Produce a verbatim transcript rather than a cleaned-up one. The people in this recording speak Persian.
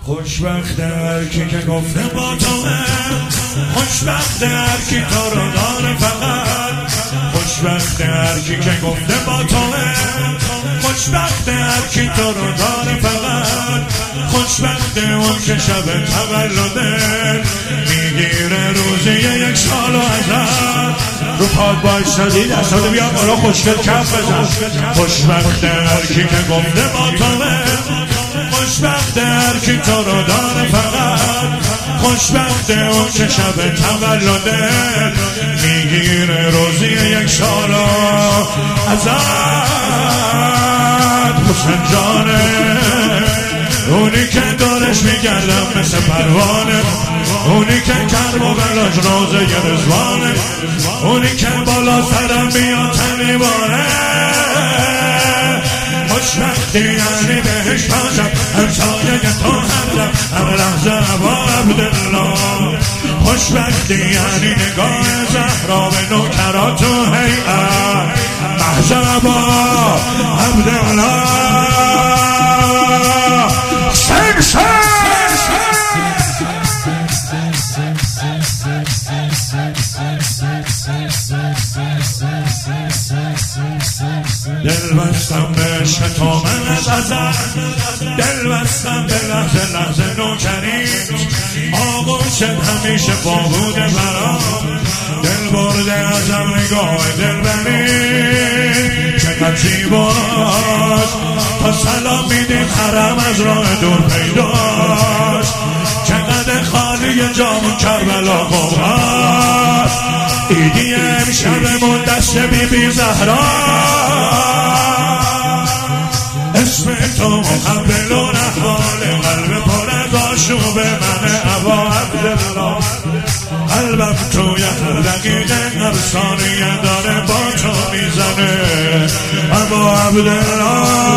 خوشبخت هر کی که گفته با توه، خوشبخت هر کی تو رو داره فقط، خوشبخت هر کی که گفته با توه، خوشبخت هر کی تو رو داره فقط، خوشبخت اون که شب تولده میگیره روزی یک سال و ازد. رو پاد بایستادی دستاده بیا بالا خوشگل کف بزن. خوشبخت هر کی که گفته با توه، خوشبخت هر کی تو رو داره فقط، خوشبخت اون که شب تولده میگیره روزی یک سال ازد. حسین جانه اونی که دارش میگردم مثل پروانه، اونی که کرم و بلاش روزه ی رزوانه، اونی که بالا سرم میاد تمیباره. خوشبختی یعنی بهش باشم همسایه تو هردم همه لحظه با عبدالله. خوشبختی یعنی نگاه زهرا به نوکرات و هیئت محض با عبدالله. سن سن دل بستم به عشق تو من از ازل، دل بستم به لحظه لحظه نوکری، آغوشت همیشه با بوده برام، دل برده ازم نگاه دل بری. چقدر زیباست تا سلام میدیم حرم از راه دور پیداست، چقدر خالی جامون کربلا قبراست. ایدی امشبمون دست بی بی زهرا، اسم تو مقبل و نحوال قلب پر از آشوب من ابا عبدالله. قلبم توی هر دقیقه هر ثانیه داره با تو میزنه ابا عبدالله.